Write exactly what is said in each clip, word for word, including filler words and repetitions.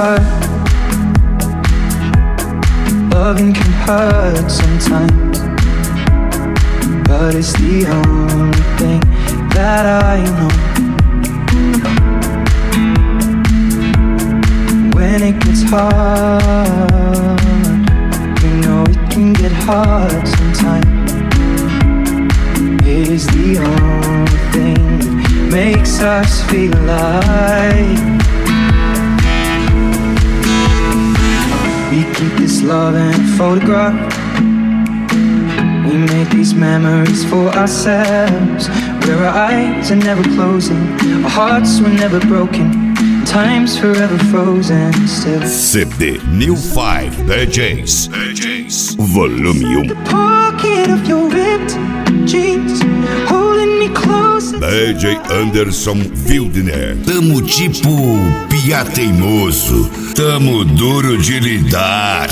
hurt. Loving can hurt sometimes, but it's the only thing that I know. When it gets hard, you know it can get hard sometimes. It is the only thing that makes us feel alive. We keep this love in a photograph. We make these memories for ourselves, where our eyes are never closing, our hearts were never broken, time's forever frozen still. C D New five D Js, D Js Volume um. The pocket of your ripped jeans, holding me close. D J Anderson Wildner. Tamo tipo piá teimoso, tamo duro de lidar.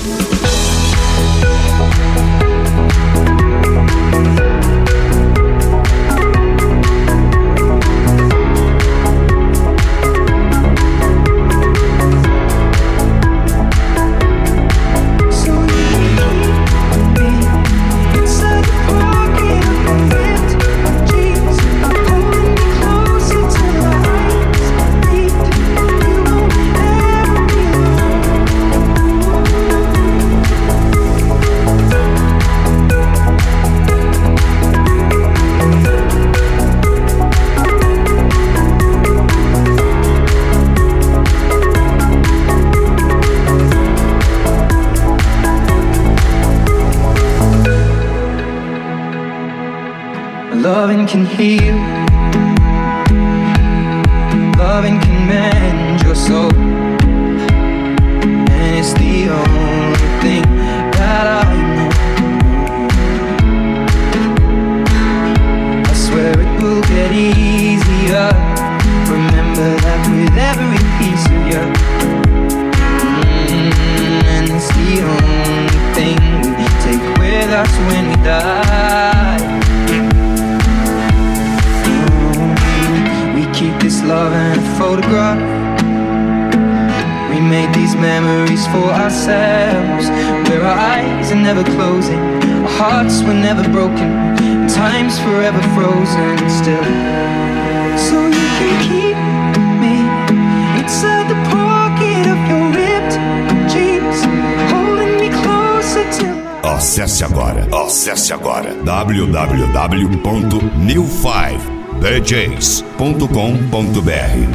Loving can heal, loving can mend your soul, and it's the only thing that I know. I swear it will get easier. Remember that with every piece of you, mm, and it's the only thing we take with us when we die. Keep this love in a photograph. We made these memories for ourselves, where our eyes are never closing, our hearts were never broken, and time's forever frozen still. So you can keep me inside the pocket of your ripped jeans, holding me closer till I... Acesse agora, acesse agora w w w ponto new five d js ponto com ponto b r.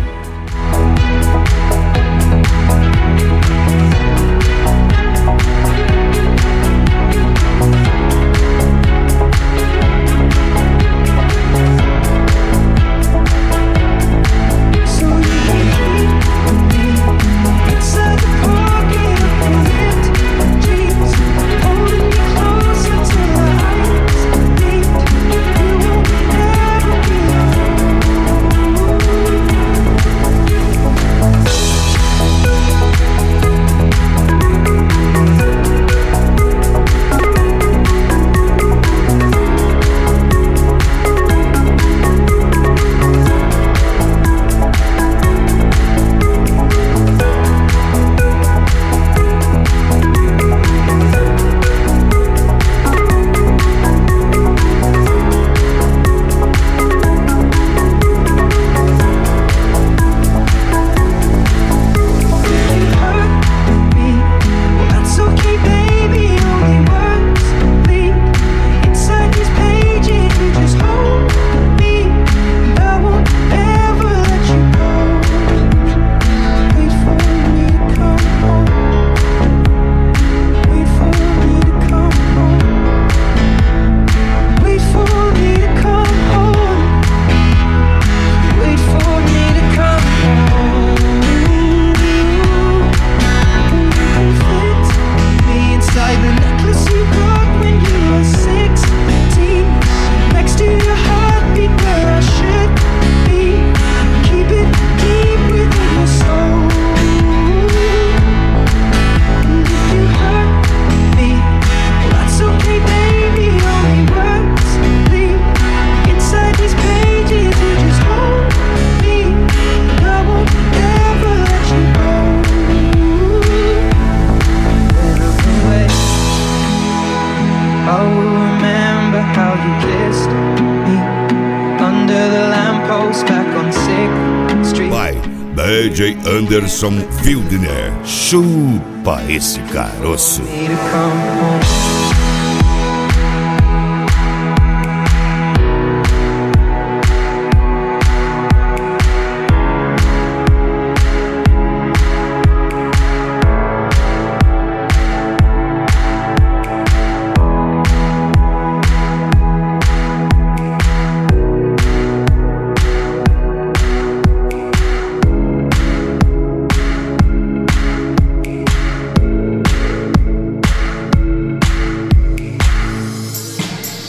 J Anderson Wildner. Chupa esse caroço. Me to come home.